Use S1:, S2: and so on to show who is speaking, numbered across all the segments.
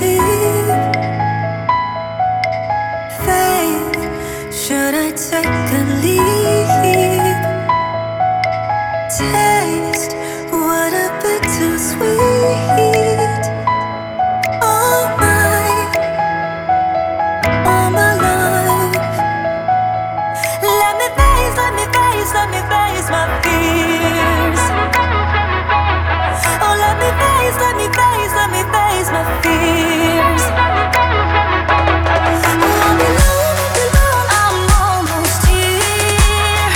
S1: deep faith. Should I take a leap? Taste what a bittersweet. All my life. Let me face my fears. Oh, let me face my fears. Won't be long, I'm almost here.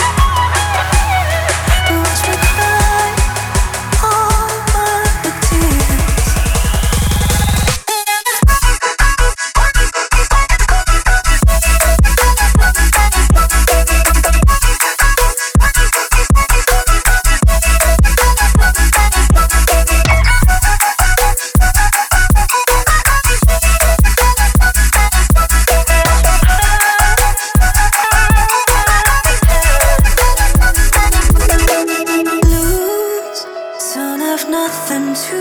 S1: Watch me cry all my tears. Don't have nothing to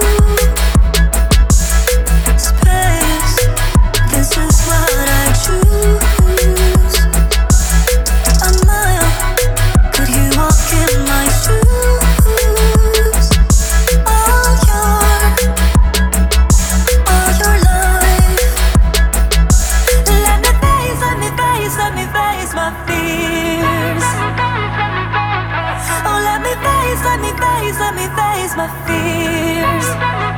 S1: space. This is what I choose. A mile, could you walk in my shoes? All your life. Let me face my fears. Oh, let me face my fears.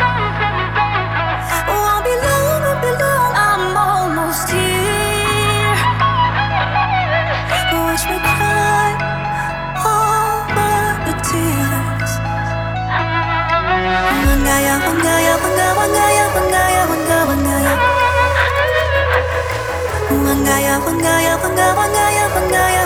S1: Won't be long, I'm almost here. Watch me cry all my tears. Wangaya, wangaya, wangaya, wangaya, wangaya, wangaya. Wangaya, wangaya, wangaya, wangaya, wangaya.